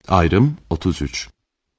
Ayrım 33.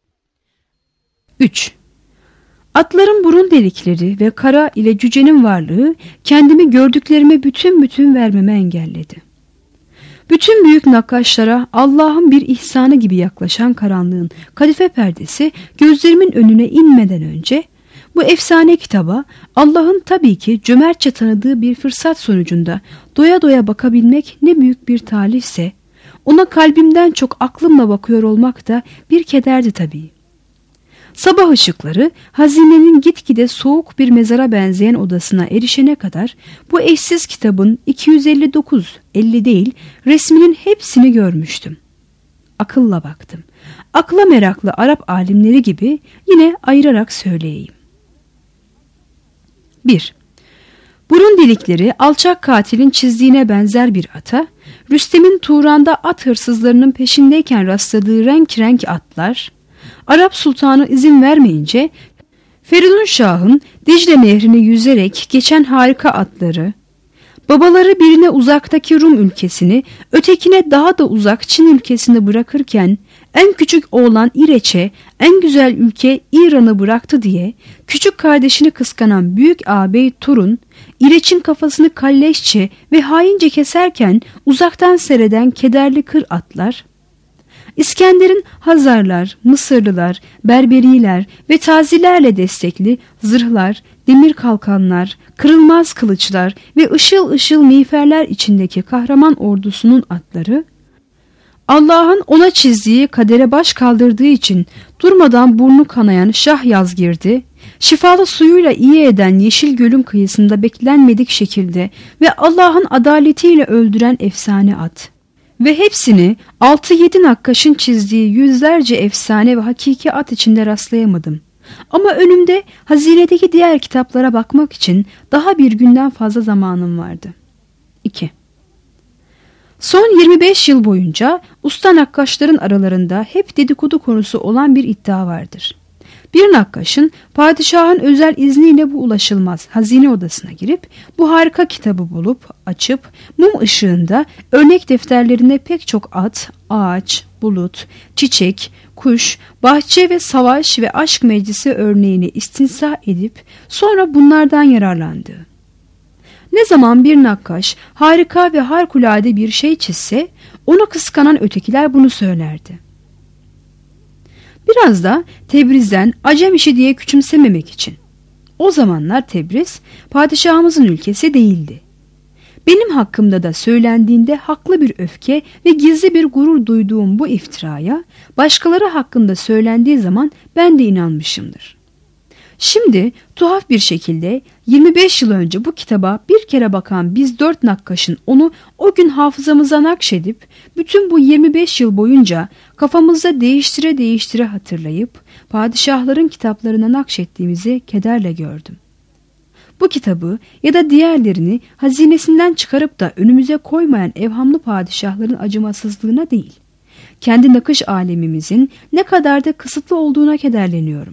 3. Atların burun delikleri ve kara ile cücenin varlığı kendimi gördüklerime bütün vermeme engelledi. Bütün büyük nakkaşlara Allah'ın bir ihsanı gibi yaklaşan karanlığın kadife perdesi gözlerimin önüne inmeden önce bu efsane kitaba Allah'ın tabii ki cömertçe tanıdığı bir fırsat sonucunda doya doya bakabilmek ne büyük bir talihse, ona kalbimden çok aklımla bakıyor olmak da bir kederdi tabii. Sabah ışıkları hazinenin gitgide soğuk bir mezara benzeyen odasına erişene kadar bu eşsiz kitabın 259, 50 değil resminin hepsini görmüştüm. Akılla baktım. Akla meraklı Arap alimleri gibi yine ayırarak söyleyeyim. 1. Burun delikleri alçak katilin çizdiğine benzer bir ata, Rüstem'in Turan'da at hırsızlarının peşindeyken rastladığı renk atlar, Arap Sultanı izin vermeyince Feridun Şah'ın Dicle Nehri'ni yüzerek geçen harika atları, babaları birine uzaktaki Rum ülkesini, ötekine daha da uzak Çin ülkesini bırakırken en küçük oğlan İreç'e en güzel ülke İran'ı bıraktı diye küçük kardeşini kıskanan büyük ağabey Turun, İreç'in kafasını kalleşçe ve haince keserken uzaktan seyreden kederli kır atlar, İskender'in Hazarlar, Mısırlılar, Berberiler ve Tazilerle destekli zırhlar, demir kalkanlar, kırılmaz kılıçlar ve ışıl ışıl miğferler içindeki kahraman ordusunun atları, Allah'ın ona çizdiği kadere baş kaldırdığı için durmadan burnu kanayan Şah Yazgirdi, şifalı suyuyla iyi eden Yeşil Göl'ün kıyısında beklenmedik şekilde ve Allah'ın adaletiyle öldüren efsane at. Ve hepsini 6-7 nakkaşın çizdiği yüzlerce efsane ve hakiki at içinde rastlayamadım. Ama önümde hazinedeki diğer kitaplara bakmak için daha bir günden fazla zamanım vardı. 2. Son 25 yıl boyunca usta nakkaşların aralarında hep dedikodu konusu olan bir iddia vardır. Bir nakkaşın padişahın özel izniyle bu ulaşılmaz hazine odasına girip bu harika kitabı bulup açıp mum ışığında örnek defterlerinde pek çok at, ağaç, bulut, çiçek, kuş, bahçe ve savaş ve aşk meclisi örneğini istinsa edip sonra bunlardan yararlandı. Ne zaman bir nakkaş harika ve harikulade bir şey çizse onu kıskanan ötekiler bunu söylerdi. Biraz da Tebriz'den acem işi diye küçümsememek için. O zamanlar Tebriz padişahımızın ülkesi değildi. Benim hakkımda da söylendiğinde haklı bir öfke ve gizli bir gurur duyduğum bu iftiraya başkaları hakkında söylendiği zaman ben de inanmışımdır. Şimdi tuhaf bir şekilde 25 yıl önce bu kitaba bir kere bakan biz 4 nakkaşın onu o gün hafızamıza nakşedip bütün bu 25 yıl boyunca kafamızda değiştire hatırlayıp padişahların kitaplarına nakşettiğimizi kederle gördüm. Bu kitabı ya da diğerlerini hazinesinden çıkarıp da önümüze koymayan evhamlı padişahların acımasızlığına değil, kendi nakış alemimizin ne kadar da kısıtlı olduğuna kederleniyorum.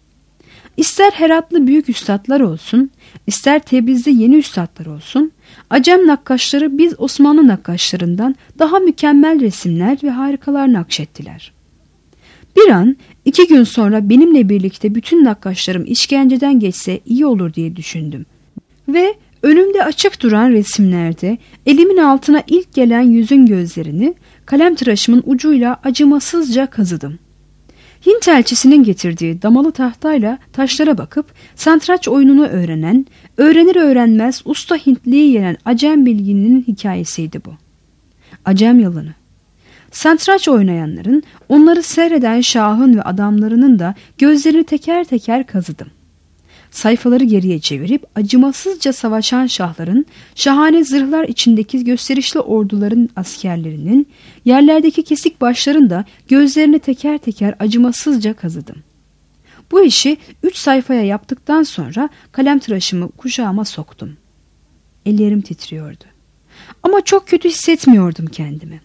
İster Heratlı büyük üstadlar olsun, ister Tebriz'de yeni üstadlar olsun, Acem nakkaşları biz Osmanlı nakkaşlarından daha mükemmel resimler ve harikalar nakşettiler. Bir an 2 gün sonra benimle birlikte bütün nakkaşlarım işkenceden geçse iyi olur diye düşündüm. Ve önümde açık duran resimlerde elimin altına ilk gelen yüzün gözlerini kalem tıraşımın ucuyla acımasızca kazıdım. Hint elçisinin getirdiği damalı tahtayla taşlara bakıp satranç oyununu öğrenen, öğrenir öğrenmez usta Hintliyi yenen Acem bilgininin hikayesiydi bu. Acem yılanı. Satranç oynayanların, onları seyreden şahın ve adamlarının da gözlerini teker teker kazıdım. Sayfaları geriye çevirip acımasızca savaşan şahların, şahane zırhlar içindeki gösterişli orduların askerlerinin, yerlerdeki kesik başların da gözlerini teker teker acımasızca kazıdım. Bu işi 3 sayfaya yaptıktan sonra kalem tıraşımı kuşağıma soktum. Ellerim titriyordu. Ama çok kötü hissetmiyordum kendimi.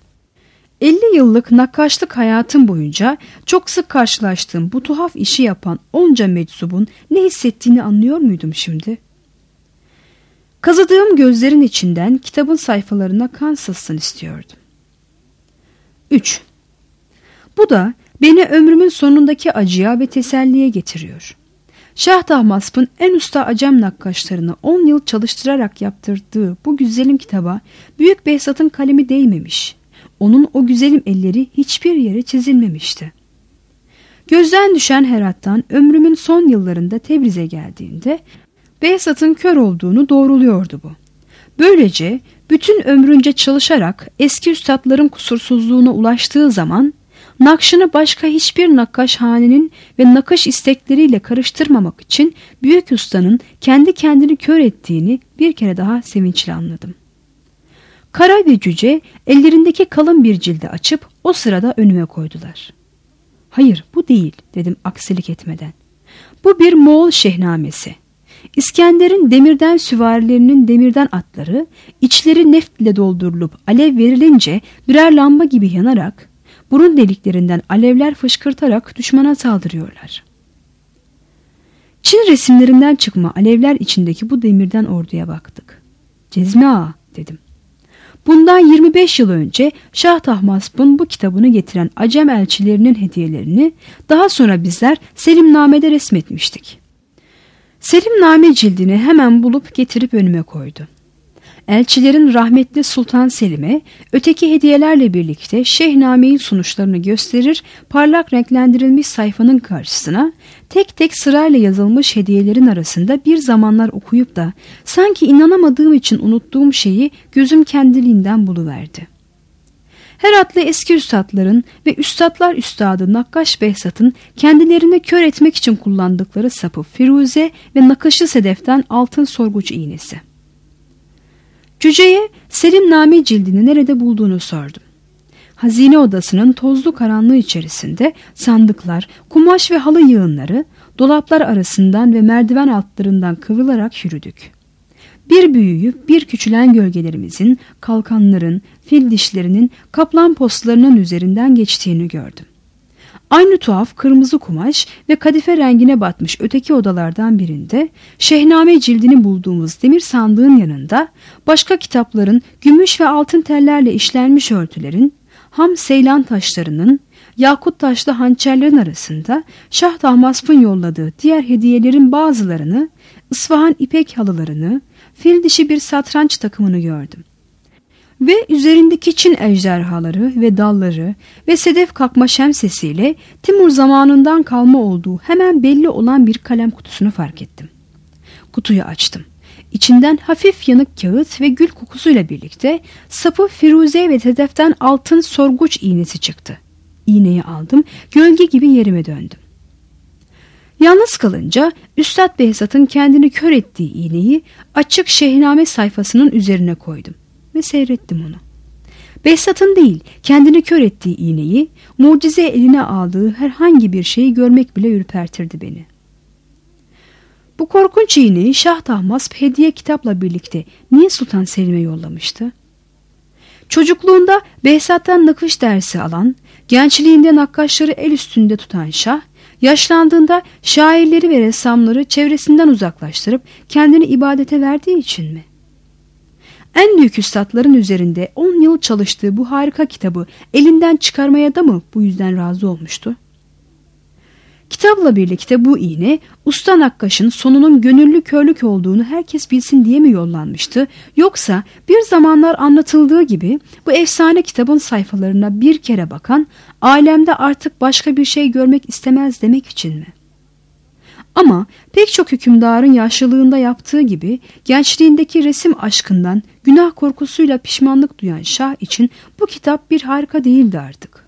50 yıllık nakkaşlık hayatım boyunca çok sık karşılaştığım bu tuhaf işi yapan onca meczubun ne hissettiğini anlıyor muydum şimdi? Kazıdığım gözlerin içinden kitabın sayfalarına kan sızsın istiyordum. 3. Bu da beni ömrümün sonundaki acıya ve teselliye getiriyor. Şah Tahmasp'ın en usta Acem nakkaşlarını 10 yıl çalıştırarak yaptırdığı bu güzelim kitaba Büyük Behzat'ın kalemi değmemiş. Onun o güzelim elleri hiçbir yere çizilmemişti. Gözden düşen Herat'tan ömrümün son yıllarında Tebriz'e geldiğinde Behzat'ın kör olduğunu doğruluyordu bu. Böylece bütün ömrünce çalışarak eski üstadların kusursuzluğuna ulaştığı zaman nakşını başka hiçbir nakkaşhanenin ve nakış istekleriyle karıştırmamak için büyük ustanın kendi kendini kör ettiğini bir kere daha sevinçle anladım. Kara ve Cüce ellerindeki kalın bir cildi açıp o sırada önüme koydular. "Hayır, bu değil," dedim aksilik etmeden. "Bu bir Moğol şehnamesi. İskender'in demirden süvarilerinin demirden atları içleri neft ile doldurulup alev verilince birer lamba gibi yanarak burun deliklerinden alevler fışkırtarak düşmana saldırıyorlar. Çin resimlerinden çıkma alevler içindeki bu demirden orduya baktık. Cezmi Ağa," dedim. "Bundan 25 yıl önce Şah Tahmasp'ın bu kitabını getiren Acem elçilerinin hediyelerini daha sonra bizler Selimname'de resmetmiştik." Selimname cildini hemen bulup getirip önüme koydu. Elçilerin rahmetli Sultan Selim'e öteki hediyelerle birlikte Şehname'nin sunuşlarını gösterir, parlak renklendirilmiş sayfanın karşısına tek tek sırayla yazılmış hediyelerin arasında bir zamanlar okuyup da sanki inanamadığım için unuttuğum şeyi gözüm kendiliğinden buluverdi. Heratlı eski üstadların ve üstadlar üstadı Nakkaş Behzat'ın kendilerini kör etmek için kullandıkları sapı firuze ve nakışlı sedeften altın sorguç iğnesi. Cüce'ye Selimname cildini nerede bulduğunu sordum. Hazine odasının tozlu karanlığı içerisinde sandıklar, kumaş ve halı yığınları, dolaplar arasından ve merdiven altlarından kıvrılarak yürüdük. Bir büyüyüp bir küçülen gölgelerimizin, kalkanların, fil dişlerinin, kaplan postlarının üzerinden geçtiğini gördüm. Aynı tuhaf kırmızı kumaş ve kadife rengine batmış öteki odalardan birinde Şehname cildini bulduğumuz demir sandığın yanında başka kitapların gümüş ve altın tellerle işlenmiş örtülerin, ham seylan taşlarının, yakut taşlı hançerlerin arasında Şah Tahmasp'ın yolladığı diğer hediyelerin bazılarını, İsfahan ipek halılarını, fil dişi bir satranç takımını gördüm. Ve üzerindeki Çin ejderhaları ve dalları ve sedef kakma şemsesiyle Timur zamanından kalma olduğu hemen belli olan bir kalem kutusunu fark ettim. Kutuyu açtım. İçinden hafif yanık kağıt ve gül kokusuyla birlikte sapı firuze ve sedeften altın sorguç iğnesi çıktı. İğneyi aldım, gölge gibi yerime döndüm. Yalnız kalınca Üstad Behzat'ın kendini kör ettiği iğneyi açık Şehname sayfasının üzerine koydum ve seyrettim onu. Behzat'ın değil, kendini kör ettiği iğneyi, mucize eline aldığı herhangi bir şeyi görmek bile ürpertirdi beni. Bu korkunç iğneyi Şah Tahmasp hediye kitapla birlikte niye Sultan Selim'e yollamıştı? Çocukluğunda Behzat'tan nakış dersi alan, gençliğinde nakkaşları el üstünde tutan Şah, yaşlandığında şairleri ve ressamları çevresinden uzaklaştırıp kendini ibadete verdiği için mi? En büyük üstadların üzerinde 10 yıl çalıştığı bu harika kitabı elinden çıkarmaya da mı bu yüzden razı olmuştu? Kitapla birlikte bu iğne usta nakkaşın sonunun gönüllü körlük olduğunu herkes bilsin diye mi yollanmıştı? Yoksa bir zamanlar anlatıldığı gibi bu efsane kitabın sayfalarına bir kere bakan alemde artık başka bir şey görmek istemez demek için mi? Ama pek çok hükümdarın yaşlılığında yaptığı gibi gençliğindeki resim aşkından günah korkusuyla pişmanlık duyan Şah için bu kitap bir harika değildi artık.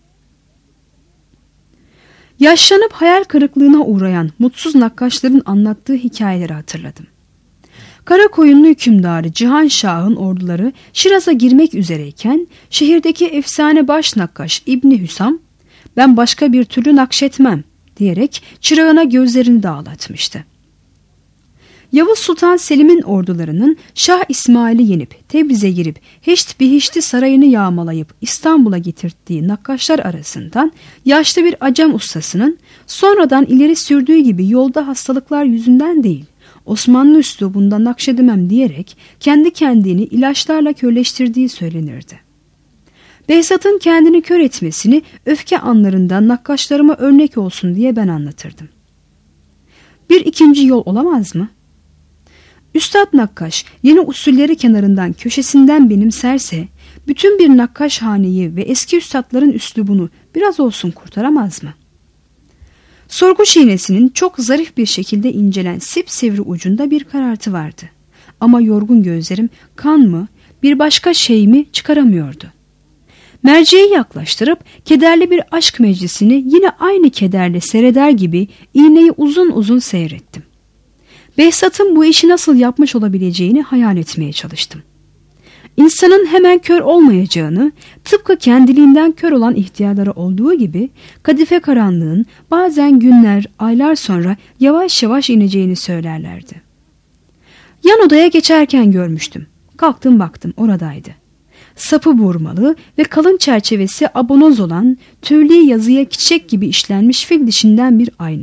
Yaşlanıp hayal kırıklığına uğrayan mutsuz nakkaşların anlattığı hikayeleri hatırladım. Karakoyunlu hükümdarı Cihan Şah'ın orduları Şiraz'a girmek üzereyken şehirdeki efsane baş nakkaş İbni Hüsam, "Ben başka bir türlü nakşetmem," diyerek çırağına gözlerini dağlatmıştı. Yavuz Sultan Selim'in ordularının Şah İsmail'i yenip Tebriz'e girip Heşt Bihişti sarayını yağmalayıp İstanbul'a getirdiği nakkaşlar arasından yaşlı bir Acem ustasının sonradan ileri sürdüğü gibi yolda hastalıklar yüzünden değil, Osmanlı üslubunda nakşedemem diyerek kendi kendini ilaçlarla körleştirdiği söylenirdi. Behzat'ın kendini kör etmesini öfke anlarında nakkaşlarıma örnek olsun diye ben anlatırdım. Bir ikinci yol olamaz mı? Üstad nakkaş yeni usulleri kenarından köşesinden benimserse bütün bir nakkaşhaneyi ve eski üstadların üslubunu biraz olsun kurtaramaz mı? Sorgu şinesinin çok zarif bir şekilde incelen sipsivri ucunda bir karartı vardı. Ama yorgun gözlerim kan mı bir başka şey mi çıkaramıyordu. Merceği yaklaştırıp kederli bir aşk meclisini yine aynı kederle seyreder gibi iğneyi uzun uzun seyrettim. Behzat'ın bu işi nasıl yapmış olabileceğini hayal etmeye çalıştım. İnsanın hemen kör olmayacağını, tıpkı kendiliğinden kör olan ihtiyarları olduğu gibi kadife karanlığın bazen günler, aylar sonra yavaş yavaş ineceğini söylerlerdi. Yan odaya geçerken görmüştüm. Kalktım baktım oradaydı. Sapı vurmalı ve kalın çerçevesi abonoz olan tüylü yazıya çiçek gibi işlenmiş fil dişinden bir ayna.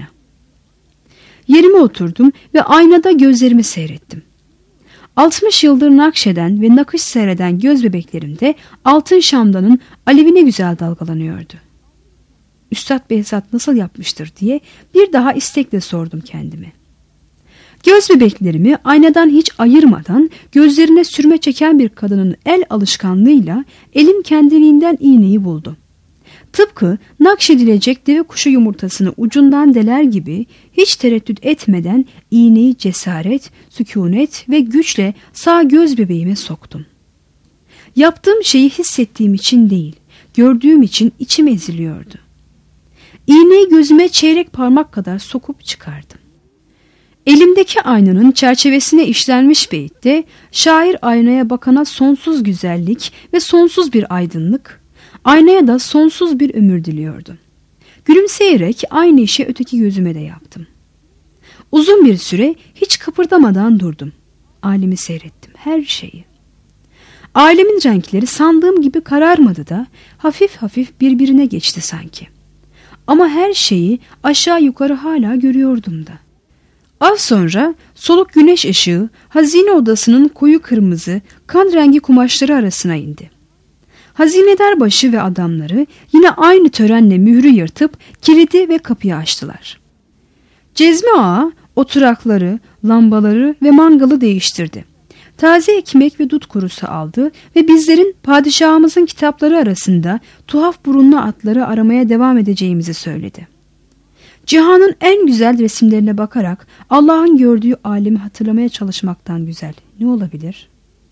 Yerime oturdum ve aynada gözlerimi seyrettim. 60 yıldır nakşeden ve nakış seyreden göz bebeklerimde altın şamdanın alevi ne güzel dalgalanıyordu. Üstad Behzat nasıl yapmıştır diye bir daha istekle sordum kendime. Göz bebeklerimi aynadan hiç ayırmadan gözlerine sürme çeken bir kadının el alışkanlığıyla elim kendiliğinden iğneyi buldu. Tıpkı nakşedilecek deve kuşu yumurtasını ucundan deler gibi hiç tereddüt etmeden iğneyi cesaret, sükunet ve güçle sağ göz bebeğime soktum. Yaptığım şeyi hissettiğim için değil, gördüğüm için içim eziliyordu. İğneyi gözüme çeyrek parmak kadar sokup çıkardım. Elimdeki aynanın çerçevesine işlenmiş beyitte şair aynaya bakana sonsuz güzellik ve sonsuz bir aydınlık, aynaya da sonsuz bir ömür diliyordu. Gülümseyerek aynı işi öteki gözüme de yaptım. Uzun bir süre hiç kıpırdamadan durdum. Alemi seyrettim, her şeyi. Alemin renkleri sandığım gibi kararmadı da hafif hafif birbirine geçti sanki. Ama her şeyi aşağı yukarı hala görüyordum da. Az sonra soluk güneş ışığı hazine odasının koyu kırmızı kan rengi kumaşları arasına indi. Hazinedar başı ve adamları yine aynı törenle mührü yırtıp kilidi ve kapıyı açtılar. Cezmi ağa oturakları, lambaları ve mangalı değiştirdi. Taze ekmek ve dut kurusu aldı ve bizlerin padişahımızın kitapları arasında tuhaf burunlu atları aramaya devam edeceğimizi söyledi. Cihanın en güzel resimlerine bakarak Allah'ın gördüğü alemi hatırlamaya çalışmaktan güzel ne olabilir?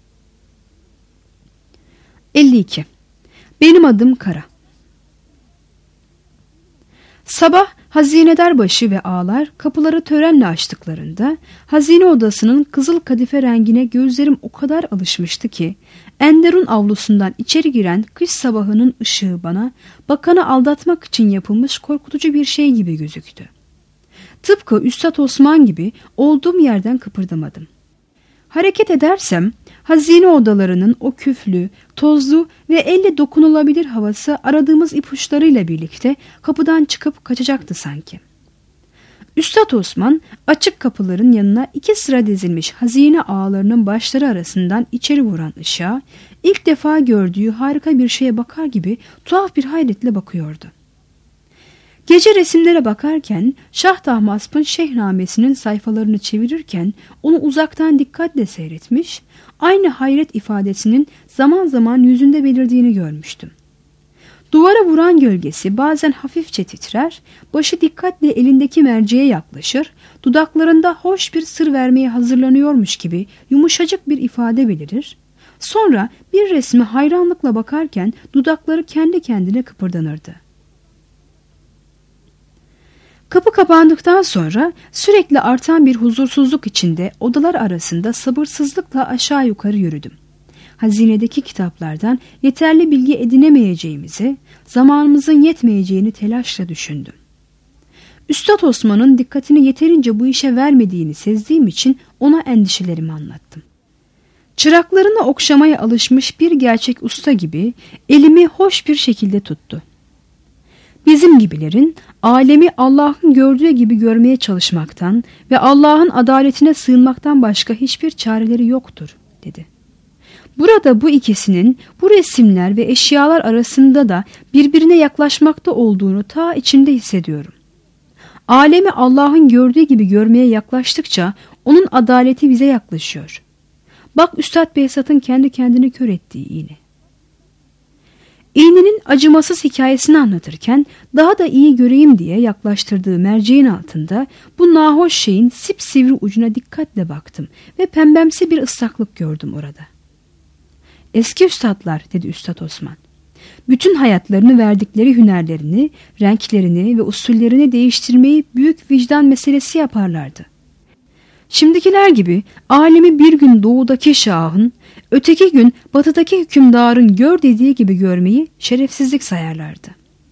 52. Benim adım Kara. Sabah hazinedar başı ve ağalar kapıları törenle açtıklarında hazine odasının kızıl kadife rengine gözlerim o kadar alışmıştı ki Enderun avlusundan içeri giren kış sabahının ışığı bana bakanı aldatmak için yapılmış korkutucu bir şey gibi gözüktü. Tıpkı Üstad Osman gibi olduğum yerden kıpırdamadım. Hareket edersem hazine odalarının o küflü, tozlu ve elle dokunulabilir havası aradığımız ipuçlarıyla birlikte kapıdan çıkıp kaçacaktı sanki. Üstad Osman açık kapıların yanına 2 sıra dizilmiş hazine ağalarının başları arasından içeri vuran ışığa ilk defa gördüğü harika bir şeye bakar gibi tuhaf bir hayretle bakıyordu. Gece resimlere bakarken Şah Tahmasp'ın Şehnamesi'nin sayfalarını çevirirken onu uzaktan dikkatle seyretmiş, aynı hayret ifadesinin zaman zaman yüzünde belirdiğini görmüştüm. Duvara vuran gölgesi bazen hafifçe titrer, başı dikkatle elindeki merceğe yaklaşır, dudaklarında hoş bir sır vermeye hazırlanıyormuş gibi yumuşacık bir ifade belirir. Sonra bir resme hayranlıkla bakarken dudakları kendi kendine kıpırdanırdı. Kapı kapandıktan sonra sürekli artan bir huzursuzluk içinde odalar arasında sabırsızlıkla aşağı yukarı yürüdüm. Hazinedeki kitaplardan yeterli bilgi edinemeyeceğimizi, zamanımızın yetmeyeceğini telaşla düşündüm. Üstad Osman'ın dikkatini yeterince bu işe vermediğini sezdiğim için ona endişelerimi anlattım. Çıraklarını okşamaya alışmış bir gerçek usta gibi elimi hoş bir şekilde tuttu. Bizim gibilerin alemi Allah'ın gördüğü gibi görmeye çalışmaktan ve Allah'ın adaletine sığınmaktan başka hiçbir çareleri yoktur, dedi. Burada bu ikisinin bu resimler ve eşyalar arasında da birbirine yaklaşmakta olduğunu ta içimde hissediyorum. Alemi Allah'ın gördüğü gibi görmeye yaklaştıkça onun adaleti bize yaklaşıyor. Bak Üstad Behzat'ın kendi kendini kör ettiği iğne. İğnenin acımasız hikayesini anlatırken daha da iyi göreyim diye yaklaştırdığı merceğin altında bu nahoş şeyin sipsivri ucuna dikkatle baktım ve pembemsi bir ıslaklık gördüm orada. Eski üstadlar, dedi Üstad Osman, bütün hayatlarını verdikleri hünerlerini, renklerini ve usullerini değiştirmeyi büyük vicdan meselesi yaparlardı. Şimdikiler gibi alemi bir gün doğudaki şahın, öteki gün batıdaki hükümdarın gör dediği gibi görmeyi şerefsizlik sayarlardı.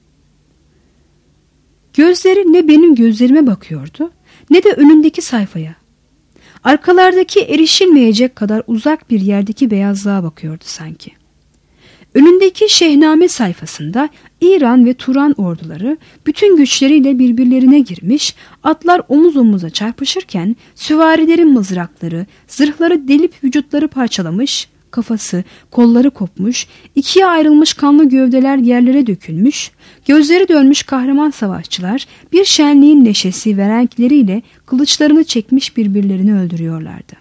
Gözleri ne benim gözlerime bakıyordu ne de önündeki sayfaya. Arkalardaki erişilmeyecek kadar uzak bir yerdeki beyazlığa bakıyordu sanki. Önündeki Şehname sayfasında İran ve Turan orduları bütün güçleriyle birbirlerine girmiş, atlar omuz omuza çarpışırken süvarilerin mızrakları, zırhları delip vücutları parçalamış, kafası, kolları kopmuş, ikiye ayrılmış kanlı gövdeler yerlere dökülmüş, gözleri dönmüş kahraman savaşçılar bir şenliğin neşesi ve renkleriyle kılıçlarını çekmiş birbirlerini öldürüyorlardı.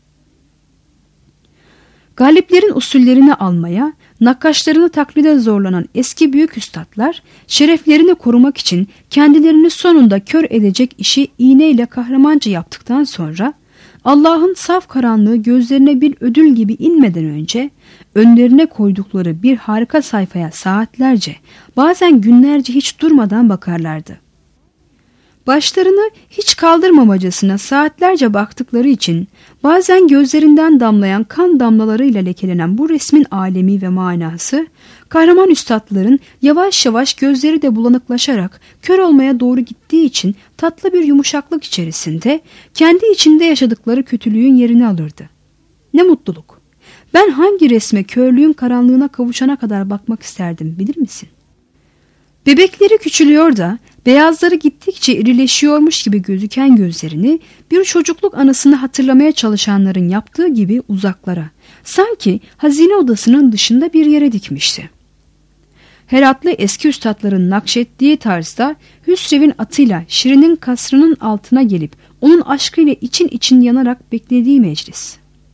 Galiplerin usullerini almaya, nakkaşlarını taklide zorlanan eski büyük üstadlar, şereflerini korumak için kendilerini sonunda kör edecek işi iğneyle kahramanca yaptıktan sonra, Allah'ın saf karanlığı gözlerine bir ödül gibi inmeden önce, önlerine koydukları bir harika sayfaya saatlerce, bazen günlerce hiç durmadan bakarlardı. Başlarını hiç kaldırmamacasına saatlerce baktıkları için bazen gözlerinden damlayan kan damlalarıyla lekelenen bu resmin alemi ve manası, kahraman üstadların yavaş yavaş gözleri de bulanıklaşarak kör olmaya doğru gittiği için tatlı bir yumuşaklık içerisinde kendi içinde yaşadıkları kötülüğün yerini alırdı. Ne mutluluk! Ben hangi resme körlüğün karanlığına kavuşana kadar bakmak isterdim bilir misin? Bebekleri küçülüyor da beyazları gittikçe irileşiyormuş gibi gözüken gözlerini bir çocukluk anısını hatırlamaya çalışanların yaptığı gibi uzaklara, sanki hazine odasının dışında bir yere dikmişti. Heratlı eski üstadların nakşettiği tarzda Hüsrev'in atıyla Şirin'in kasrının altına gelip onun aşkıyla için için yanarak beklediği meclis.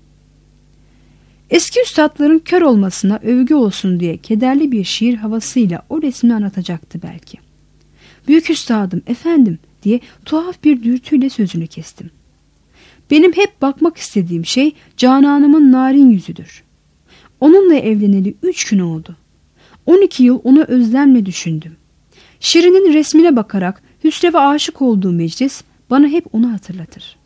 Eski üstadların kör olmasına övgü olsun diye kederli bir şiir havasıyla o resmi anlatacaktı belki. Büyük üstadım, efendim diye tuhaf bir dürtüyle sözünü kestim. Benim hep bakmak istediğim şey Canan'ımın narin yüzüdür. Onunla evleneli 3 gün oldu. 12 yıl onu özlemle düşündüm. Şirin'in resmine bakarak Hüsrev'e aşık olduğu meclis bana hep onu hatırlatır.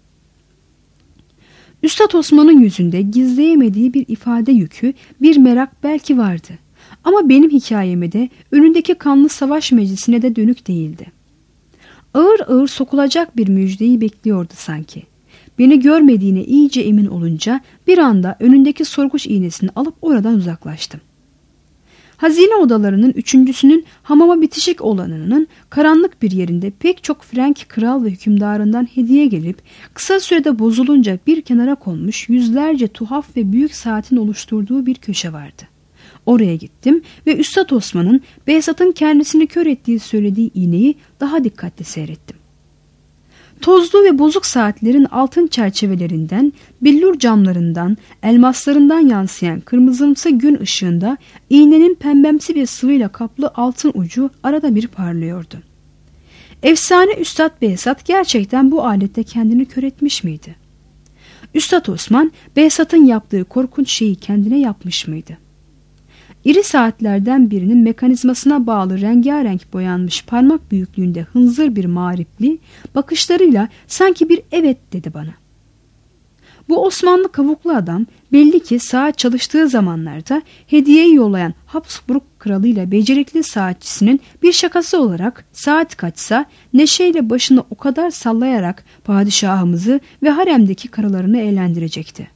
Üstad Osman'ın yüzünde gizleyemediği bir ifade yükü, bir merak belki vardı. Ama benim hikayeme de önündeki kanlı savaş meclisine de dönük değildi. Ağır ağır sokulacak bir müjdeyi bekliyordu sanki. Beni görmediğine iyice emin olunca bir anda önündeki sorguç iğnesini alıp oradan uzaklaştım. Hazine odalarının üçüncüsünün hamama bitişik olanının karanlık bir yerinde pek çok Frank kral ve hükümdarından hediye gelip kısa sürede bozulunca bir kenara konmuş yüzlerce tuhaf ve büyük saatin oluşturduğu bir köşe vardı. Oraya gittim ve Üstad Osman'ın Behzat'ın kendisini kör ettiği söylediği iğneyi daha dikkatli seyrettim. Tozlu ve bozuk saatlerin altın çerçevelerinden, billur camlarından, elmaslarından yansıyan kırmızımsı gün ışığında iğnenin pembemsi bir sıvıyla kaplı altın ucu arada bir parlıyordu. Efsane Üstad Behzat gerçekten bu alette kendini kör etmiş miydi? Üstad Osman, Behzat'ın yaptığı korkunç şeyi kendine yapmış mıydı? İri saatlerden birinin mekanizmasına bağlı rengarenk boyanmış parmak büyüklüğünde hınzır bir mağripli bakışlarıyla sanki bir evet dedi bana. Bu Osmanlı kavuklu adam belli ki saat çalıştığı zamanlarda hediyeyi yollayan Habsburg kralıyla becerikli saatçisinin bir şakası olarak saat kaçsa neşeyle başını o kadar sallayarak padişahımızı ve haremdeki karılarını eğlendirecekti.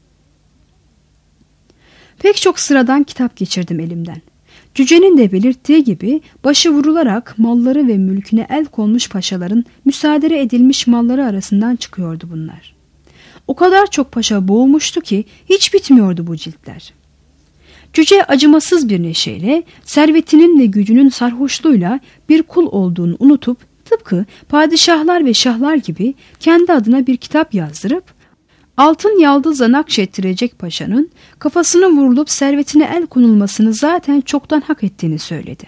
Pek çok sıradan kitap geçirdim elimden. Cüce'nin de belirttiği gibi başı vurularak malları ve mülküne el konmuş paşaların müsaade edilmiş malları arasından çıkıyordu bunlar. O kadar çok paşa boğulmuştu ki hiç bitmiyordu bu ciltler. Cüce acımasız bir neşeyle, servetinin ve gücünün sarhoşluğuyla bir kul olduğunu unutup, tıpkı padişahlar ve şahlar gibi kendi adına bir kitap yazdırıp, altın yaldızla nakşettirecek paşanın kafasını vurulup servetine el konulmasını zaten çoktan hak ettiğini söyledi.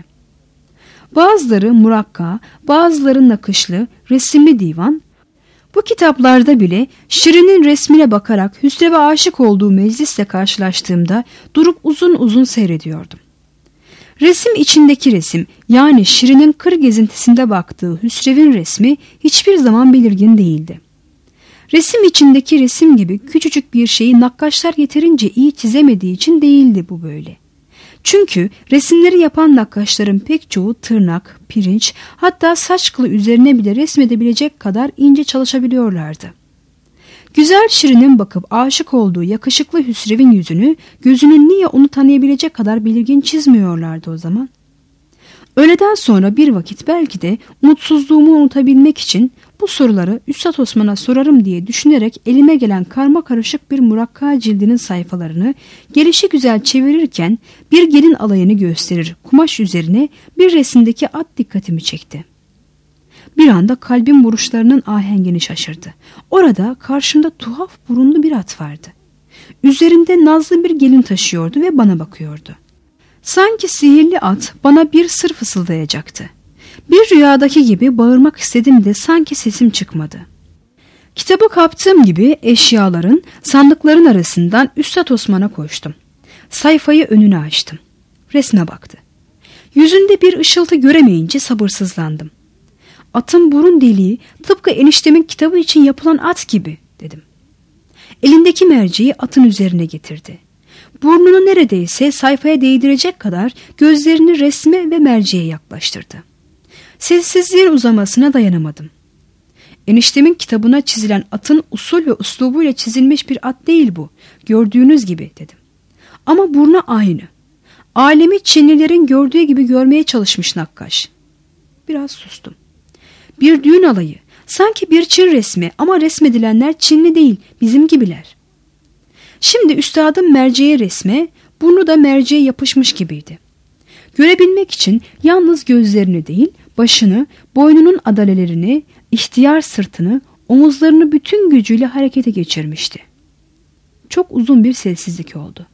Bazıları murakka, bazıları nakışlı, resimli divan, bu kitaplarda bile Şirin'in resmine bakarak Hüsrev'e aşık olduğu meclisle karşılaştığımda durup uzun uzun seyrediyordum. Resim içindeki resim, yani Şirin'in kır gezintisinde baktığı Hüsrev'in resmi hiçbir zaman belirgin değildi. Resim içindeki resim gibi küçücük bir şeyi nakkaşlar yeterince iyi çizemediği için değildi bu böyle. Çünkü resimleri yapan nakkaşların pek çoğu tırnak, pirinç, hatta saç kılı üzerine bile resmedebilecek kadar ince çalışabiliyorlardı. Güzel Şirin'in bakıp aşık olduğu yakışıklı Hüsrev'in yüzünü, gözünün niye onu tanıyabilecek kadar belirgin çizmiyorlardı o zaman? Öğleden sonra bir vakit belki de umutsuzluğumu unutabilmek için bu soruları Üstad Osman'a sorarım diye düşünerek elime gelen karma karışık bir murakka cildinin sayfalarını gelişigüzel çevirirken bir gelin alayını gösterir kumaş üzerine bir resimdeki at dikkatimi çekti. Bir anda kalbim vuruşlarının ahengini şaşırdı. Orada karşımda tuhaf burunlu bir at vardı. Üzerinde nazlı bir gelin taşıyordu ve bana bakıyordu. Sanki sihirli at bana bir sır fısıldayacaktı. Bir rüyadaki gibi bağırmak istedim de sanki sesim çıkmadı. Kitabı kaptığım gibi eşyaların, sandıkların arasından Üstad Osman'a koştum. Sayfayı önüne açtım. Resme baktı. Yüzünde bir ışıltı göremeyince sabırsızlandım. Atın burun deliği tıpkı eniştemin kitabı için yapılan at gibi dedim. Elindeki merceği atın üzerine getirdi. Burnunu neredeyse sayfaya değdirecek kadar gözlerini resme ve merceğe yaklaştırdı. Sessizliğin uzamasına dayanamadım. Eniştemin kitabına çizilen atın usul ve uslubuyla çizilmiş bir at değil bu. Gördüğünüz gibi dedim. Ama burnu aynı. Alemi Çinlilerin gördüğü gibi görmeye çalışmış nakkaş. Biraz sustum. Bir düğün alayı. Sanki bir Çin resmi ama resmedilenler Çinli değil, bizim gibiler. Şimdi üstadım merceğe resme, burnu da merceğe yapışmış gibiydi. Görebilmek için yalnız gözlerini değil, başını, boynunun adalelerini, ihtiyar sırtını, omuzlarını bütün gücüyle harekete geçirmişti. Çok uzun bir sessizlik oldu.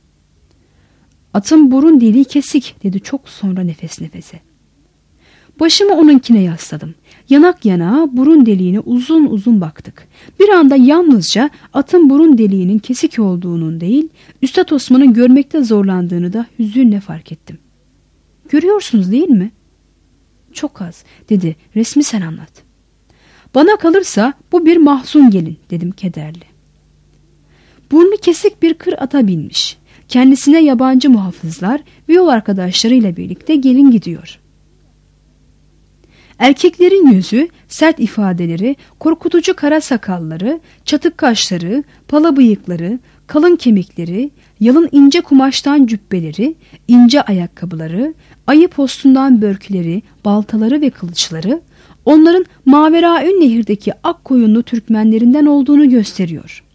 Atın burun deliği kesik dedi çok sonra nefes nefese. Başımı onunkine yasladım. Yanak yanağa burun deliğine uzun uzun baktık. Bir anda yalnızca atın burun deliğinin kesik olduğunun değil, Üstad Osman'ın görmekte zorlandığını da hüzünle fark ettim. Görüyorsunuz değil mi? Çok az dedi, resmi sen anlat. Bana kalırsa bu bir mahzun gelin dedim kederli. Burnu kesik bir kır ata binmiş. Kendisine yabancı muhafızlar ve yol arkadaşlarıyla birlikte gelin gidiyor. Erkeklerin yüzü, sert ifadeleri, korkutucu kara sakalları, çatık kaşları, pala bıyıkları, kalın kemikleri, yalın ince kumaştan cübbeleri, ince ayakkabıları, ayı postundan börkleri, baltaları ve kılıçları, onların Maveraün Nehir'deki ak koyunlu Türkmenlerinden olduğunu gösteriyor.